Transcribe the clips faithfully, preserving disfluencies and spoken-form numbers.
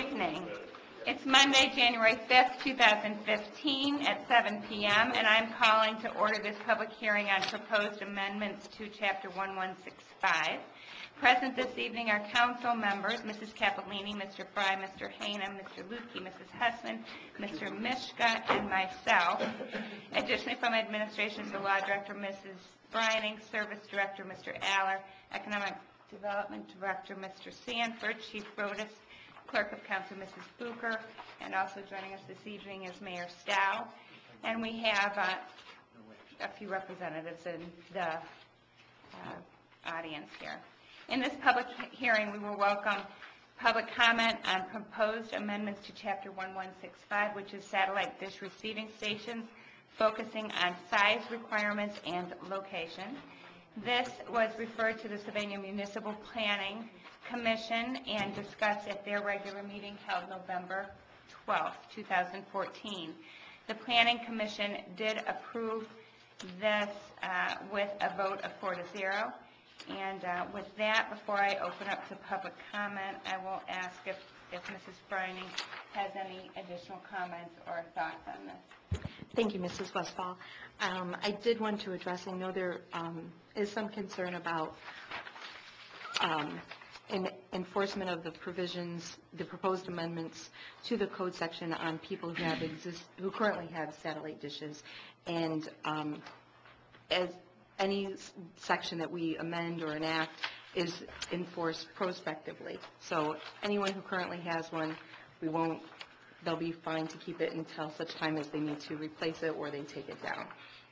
Evening. It's Monday, January fifth, two thousand fifteen at seven p m and I'm calling to order this public hearing on proposed amendments to Chapter eleven sixty-five. Present this evening are council members, Missus Capellini, Mister Fry, Mister Hanum, Mister Lutke, Missus Hessman, Mister Mishka, and myself. Additionally, from Administration, the Law Director, Missus Brining, Service Director, Mister Aller, Economic Development Director, Mister Sanford, Chief Rodas, Clerk of Council, Missus Bucher, and also joining us this evening is Mayor Stow. And we have uh, a few representatives in the uh, audience here. In this public hearing, we will welcome public comment on proposed amendments to Chapter eleven sixty-five, which is satellite dish receiving stations, focusing on size requirements and location. This was referred to the Sylvania Municipal Planning Commission and discussed at their regular meeting held November twelfth, two thousand fourteen. The Planning Commission did approve this uh, with a vote of four to zero. And uh, with that, before I open up to public comment, I will ask if, if Missus Brining has any additional comments or thoughts on this. Thank you, Missus Westphal. Um, I did want to address, I know there um, is some concern about um, in enforcement of the provisions, the proposed amendments to the code section on people who have exist, who currently have satellite dishes. And um, as any section that we amend or enact is enforced prospectively. So anyone who currently has one, we won't, they'll be fine to keep it until such time as they need to replace it or they take it down.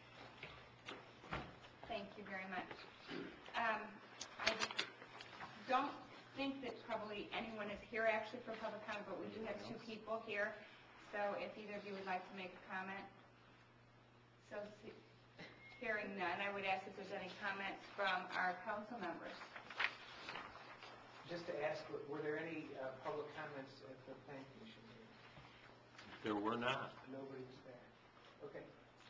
Thank you very much. Um, I don't think that probably anyone is here actually for public comment, but we do have two people here. So if either of you would like to make a comment. So hearing none, I would ask if there's any comments from our council members. Just to ask, were there any uh, public comments at the planning commission meeting? There were not. Nobody was there. Okay.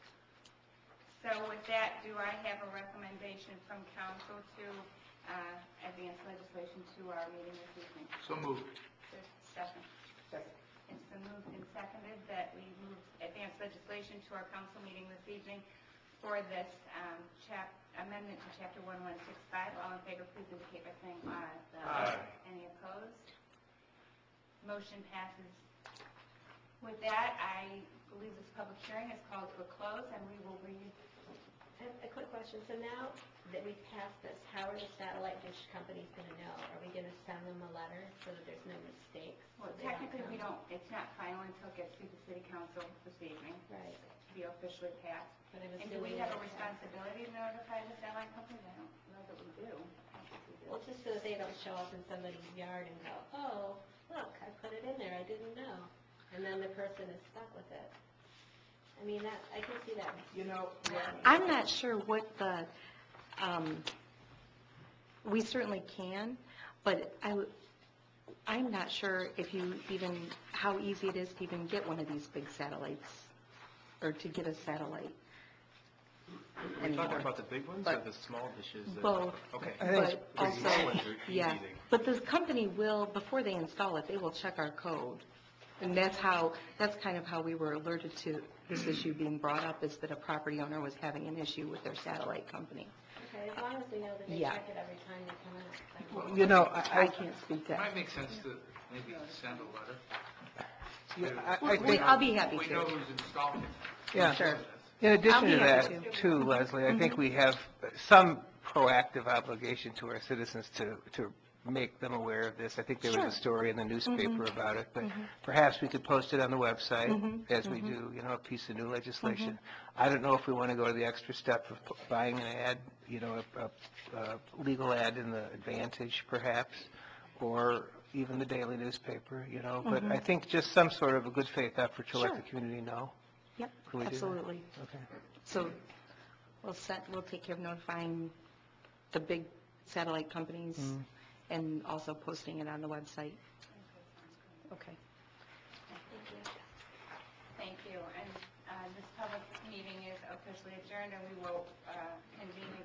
So with that, do I have a recommendation from council to uh, advance legislation to our meeting this evening? So moved. There's a second. Second. It's been moved and seconded that we move advance legislation to our council meeting this evening for this um, chap amendment to Chapter eleven sixty-five. All in favor, please indicate by saying aye. Aye. Any opposed? Motion passes. With that, I believe this public hearing is called to a close, and we will read. I have a quick question. So now that we've passed this, how are the satellite dish companies going to know? Are we going to send them a letter so that there's no mistakes? Well, so technically, don't we don't. It's not final until it gets through the city council this evening. Right. To be officially passed. But I'm And do we have a assuming that- responsibility to notify the satellite companies? I don't know that we do. I don't think we do. Well, just so that they don't show up in somebody's yard and go, oh, look, I put it in there, I didn't know. And then the person is stuck with it. I mean, that I can see that. You know, I'm not sure what the, um, we certainly can, but I, w- I'm not sure if you even, how easy it is to even get one of these big satellites, or to get a satellite. Are we talking anymore. about the big ones But- or the small dishes? that- Both. Okay. I think But The small also, ones are easy yeah, to- but the company will, before they install it, they will check our code. And that's how, that's kind of how we were alerted to this issue being brought up, is that a property owner was having an issue with their satellite company. Okay, as long as we know that they Yeah. check it every time they come out. well, you know, I I, can't speak to It that. might make sense to maybe send a letter. I, I Well, we- think, I'll be happy We know to. who's installing it. yeah. Sure. In I'll addition be to happy that, to. too, Leslie, I Mm-hmm. think we have some proactive obligation to our citizens to, to make them aware of this. I think there Sure. was a story in the newspaper Mhm. about it, but Mhm. perhaps we could post it on the website, Mhm. as we Mhm. do, you know, a piece of new legislation. I don't know if we want to go to the extra step of pu- buying an ad, you know, a, a, a legal ad in the Advantage, perhaps, or even the daily newspaper, you know. But Mhm. I think just some sort of a good faith effort to let Sure. the community know. Yep, Can we do that? absolutely. Okay. So we'll set, we'll take care of notifying the big satellite companies Mm. and also posting it on the website. Okay. Thank you. And uh, this public meeting is officially adjourned, and we will uh, convene